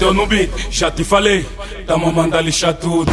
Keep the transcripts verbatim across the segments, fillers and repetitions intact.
meteu no beat, já te falei, tamo a mandar lixar tudo.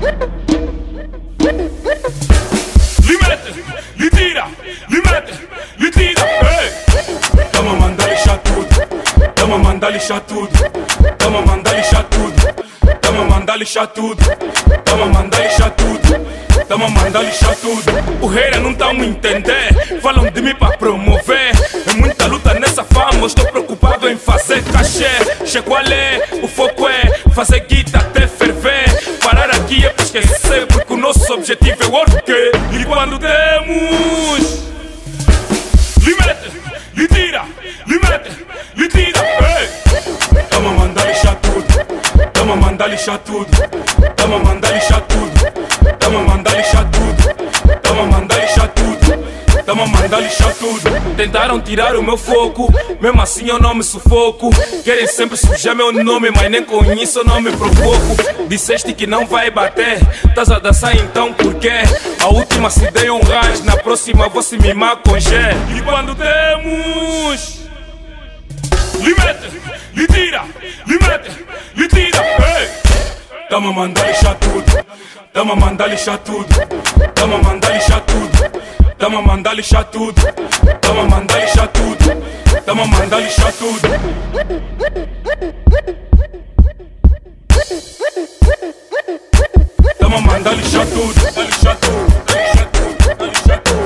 Lhe mete, lhe tira, lhe mete, lhe tira, ei. Tamo a mandar lixar tudo, tamo a mandar lixar tudo, tamo a mandar lixar tudo, tamo a mandar lixar tudo, tamo a mandar lixar tudo, tamo a mandar lixar tudo. O rei não tão a entender, falam de mim pra promover. É muita luta nessa fama, estou preocupado em fazer cachê. Che qual é, o foco é fazer guita até ferver. Parar aqui é pra esquecer, porque o nosso objetivo é o orquê. E quando temos lhe mete, lhe tira, lhe mete, lhe tira, ei. Tamo a mandar lixar tudo, tamo a mandar lixar tudo, tamo a mandar lixar tudo, tamo a mandar lixar tudo, tamo a mandar lixar tudo, tamo a mandar lixar tudo. Tentaram tirar o meu foco, mesmo assim eu não me sufoco. Querem sempre sujar meu nome, mas nem com isso eu não me provoco. Disseste que não vai bater, estás a dançar então por quê? A última se dei um rás, na próxima vou se mimar com G. E quando temos lhe mete, lhe tira, lhe mete, lhe tira, ei. Tamo a mandar lixar tudo, tamo a mandar lixar tudo, tamo a mandar lixar tudo, tamo a mandar lixar tudo, tamo a mandar lixar tudo, tamo a mandar lixar tudo. Tamo a mandar lixar tudo, lixar tudo, lixar tudo, lixar tudo.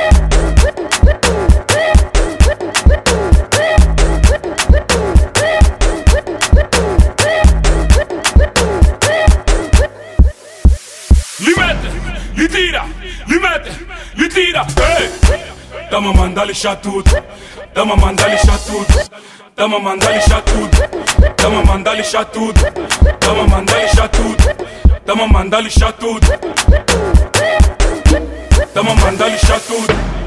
Lhe mete, lhe tira, lhe mete, lhe tira, ei. Tamo a mandar lixar tudo, tamo a mandar lixar tudo, tamo a mandar lixar tudo, tamo a mandar lixar tudo, tamo a mandar lixar tudo, tamo a mandar lixar tudo, tamo a mandar lixar tudo.